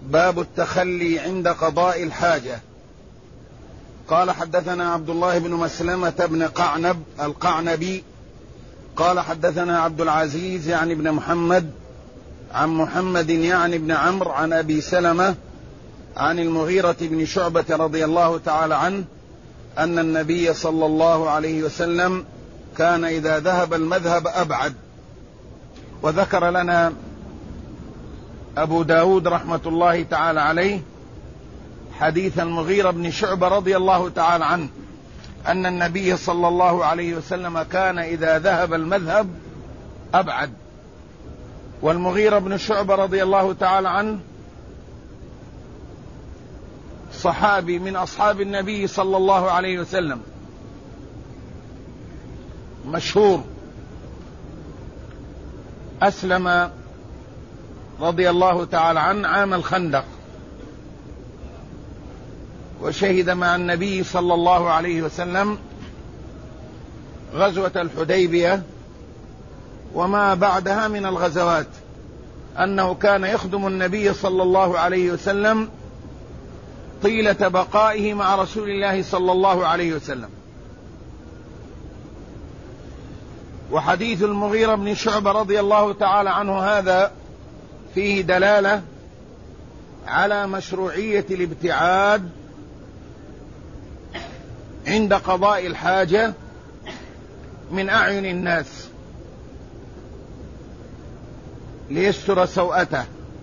باب التخلي عند قضاء الحاجة. قال حدثنا عبد الله بن مسلمة بن قعنب القعنبي قال حدثنا عبد العزيز يعني بن محمد عن محمد يعني بن عمرو عن أبي سلمة عن المغيرة بن شعبة رضي الله تعالى عنه أن النبي صلى الله عليه وسلم كان إذا ذهب المذهب أبعد. وذكر لنا أبو داود رحمة الله تعالى عليه حديث المغيرة بن شعبة رضي الله تعالى عنه أن النبي صلى الله عليه وسلم كان إذا ذهب المذهب أبعد. والمغيرة بن شعبة رضي الله تعالى عنه صحابي من أصحاب النبي صلى الله عليه وسلم مشهور، أسلم رضي الله تعالى عنه عام الخندق، وشهد مع النبي صلى الله عليه وسلم غزوة الحديبية وما بعدها من الغزوات، أنه كان يخدم النبي صلى الله عليه وسلم طيلة بقائه مع رسول الله صلى الله عليه وسلم. وحديث المغيرة بن شعبة رضي الله تعالى عنه هذا فيه دلالة على مشروعية الابتعاد عند قضاء الحاجة من أعين الناس ليستر سوءته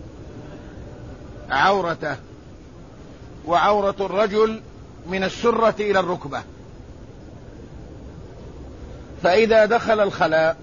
عورته، وعورة الرجل من السرة إلى الركبة. فإذا دخل الخلاء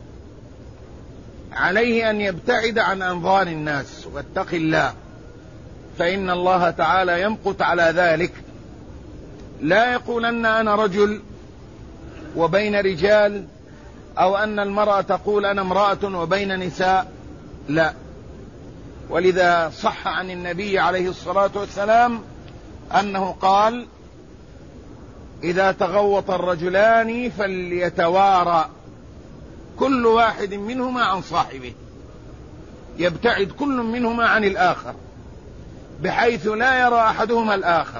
عليه أن يبتعد عن أنظار الناس واتق الله، فإن الله تعالى يمقت على ذلك. لا يقولن أنا رجل وبين رجال، أو أن المرأة تقول أنا امرأة وبين نساء، لا. ولذا صح عن النبي عليه الصلاة والسلام أنه قال: إذا تغوط الرجلان فليتوارى كل واحد منهما عن صاحبه، يبتعد كل منهما عن الآخر بحيث لا يرى أحدهما الآخر.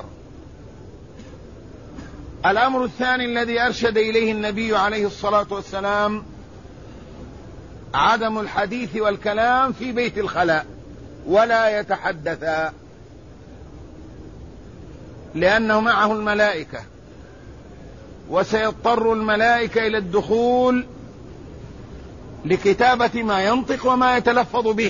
الأمر الثاني الذي أرشد إليه النبي عليه الصلاة والسلام عدم الحديث والكلام في بيت الخلاء، ولا يتحدثا، لأنه معه الملائكة، وسيضطر الملائكة إلى الدخول لكتابة ما ينطق وما يتلفظ به.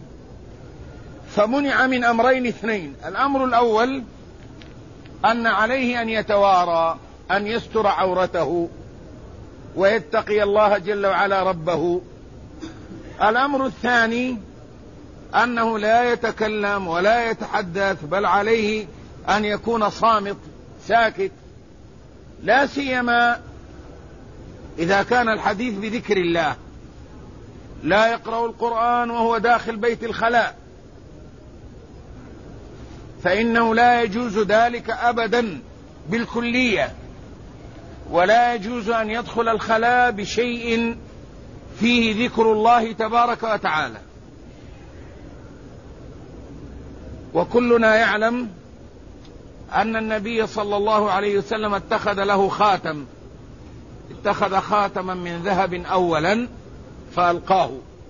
فمنع من أمرين اثنين: الأمر الأول أن عليه أن يتوارى، أن يستر عورته ويتقي الله جل وعلا ربه. الأمر الثاني أنه لا يتكلم ولا يتحدث، بل عليه أن يكون صامت ساكت، لا سيما إذا كان الحديث بذكر الله. لا يقرأ القرآن وهو داخل بيت الخلاء، فإنه لا يجوز ذلك أبدا بالكلية. ولا يجوز أن يدخل الخلاء بشيء فيه ذكر الله تبارك وتعالى. وكلنا يعلم أن النبي صلى الله عليه وسلم اتخذ له خاتم، اتخذ خاتما من ذهب أولا فألقاه،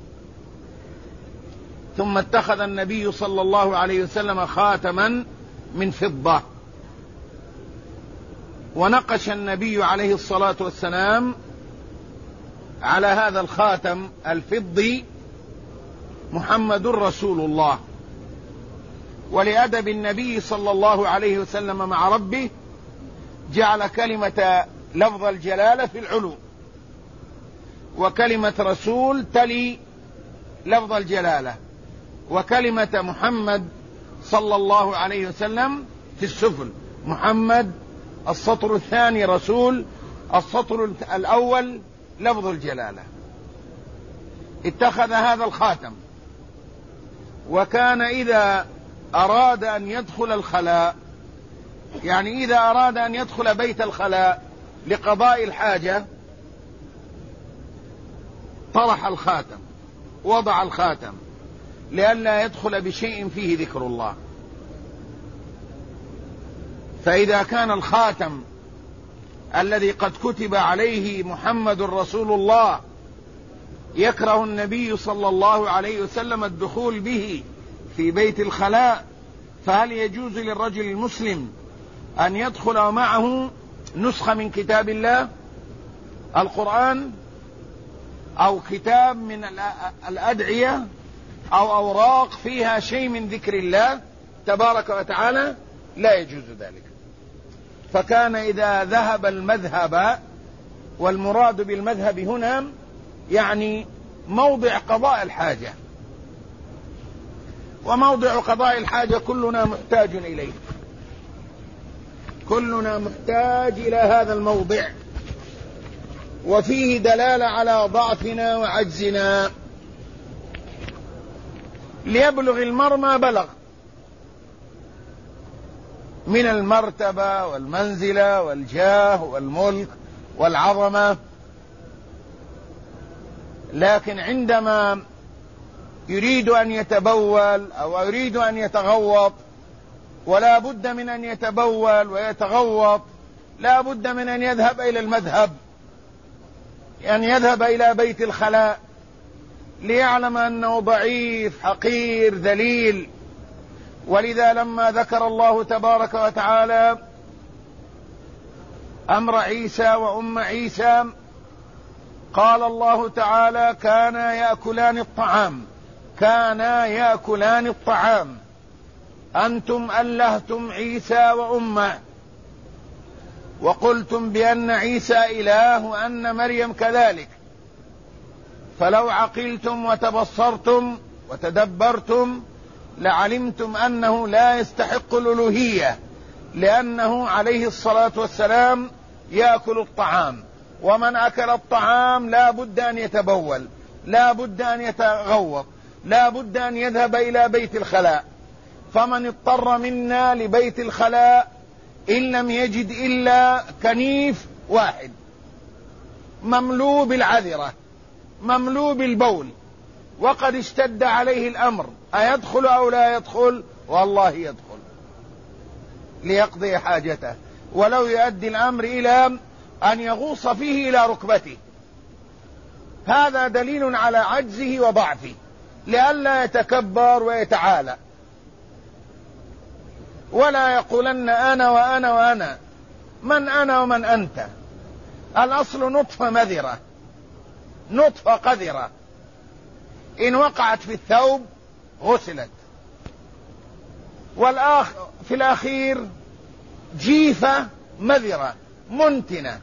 ثم اتخذ النبي صلى الله عليه وسلم خاتما من فضة، ونقش النبي عليه الصلاة والسلام على هذا الخاتم الفضي محمد رسول الله. ولأدب النبي صلى الله عليه وسلم مع ربه جعل كلمة لفظ الجلالة في العلو، وكلمة رسول تلي لفظ الجلالة، وكلمة محمد صلى الله عليه وسلم في السفل. محمد السطر الثاني، رسول السطر الأول لفظ الجلالة. اتخذ هذا الخاتم، وكان إذا أراد أن يدخل الخلاء، يعني إذا أراد أن يدخل بيت الخلاء لقضاء الحاجة، طرح الخاتم، وضع الخاتم، لئلا يدخل بشيء فيه ذكر الله. فإذا كان الخاتم الذي قد كتب عليه محمد رسول الله يكره النبي صلى الله عليه وسلم الدخول به في بيت الخلاء، فهل يجوز للرجل المسلم أن يدخل معه نسخة من كتاب الله القرآن أو كتاب من الأدعية أو أوراق فيها شيء من ذكر الله تبارك وتعالى؟ لا يجوز ذلك. فكان إذا ذهب المذهب، والمراد بالمذهب هنا يعني موضع قضاء الحاجة، وموضع قضاء الحاجة كلنا محتاج إليه، كلنا محتاج إلى هذا الموضع، وفيه دلالة على ضعفنا وعجزنا. ليبلغ المرء ما بلغ من المرتبة والمنزلة والجاه والملك والعظمة، لكن عندما يريد أن يتبول أو يريد أن يتغوط، ولا بد من أن يتبول ويتغوط، لا بد من أن يذهب إلى المذهب، أن يذهب إلى بيت الخلاء ليعلم أنه ضعيف حقير ذليل. ولذا لما ذكر الله تبارك وتعالى أمر عيسى وأم عيسى قال الله تعالى: كانا يأكلان الطعام أنتم ألهتم عيسى وأمه وقلتم بأن عيسى إله وأن مريم كذلك، فلو عقلتم وتبصرتم وتدبرتم لعلمتم أنه لا يستحق الألوهية، لأنه عليه الصلاة والسلام يأكل الطعام، ومن أكل الطعام لا بد أن يتبول، لا بد أن يتغوط، لا بد أن يذهب إلى بيت الخلاء. فمن اضطر منا لبيت الخلاء إن لم يجد إلا كنيف واحد مملوء بالعذرة مملوء بالبول وقد اشتد عليه الأمر، أيدخل أو لا يدخل؟ والله يدخل ليقضي حاجته، ولو يؤدي الأمر إلى أن يغوص فيه إلى ركبته. هذا دليل على عجزه وضعفه، لئلا يتكبر ويتعالى ولا يقولن أنا وأنا وأنا. من أنا ومن أنت؟ الأصل نطفة مذرة، نطفة قذرة، إن وقعت في الثوب غسلت، في الأخير جيفة مذرة منتنة،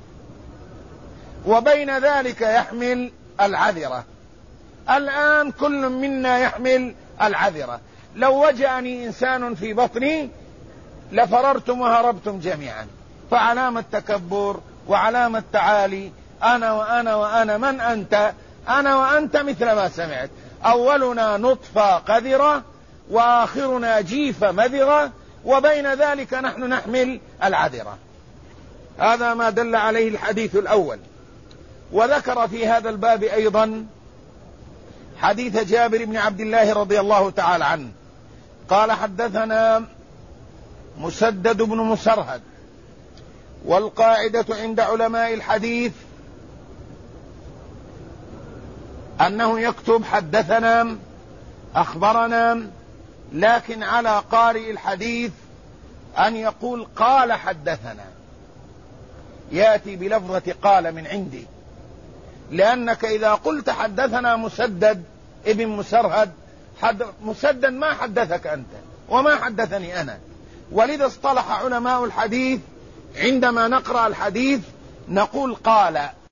وبين ذلك يحمل العذرة. الآن كل منا يحمل العذرة، لو وجأني إنسان في بطني لفررتم وهربتم جميعا. فعلامة تكبر وعلامة تعالي. أنا وأنا وأنا. من أنت؟ أنا وأنت مثل ما سمعت، أولنا نطفة قذرة وآخرنا جيفة مذرة، وبين ذلك نحن نحمل العذرة. هذا ما دل عليه الحديث الأول. وذكر في هذا الباب أيضا حديث جابر بن عبد الله رضي الله تعالى عنه قال: حدثنا مسدد بن مسرهد. والقاعدة عند علماء الحديث أنه يكتب حدثنا أخبرنا، لكن على قارئ الحديث أن يقول قال حدثنا، يأتي بلفظة قال من عندي، لأنك إذا قلت حدثنا مسدد ابن مسرهد، مسدد ما حدثك أنت وما حدثني أنا. ولذا اصطلح علماء الحديث عندما نقرأ الحديث نقول قال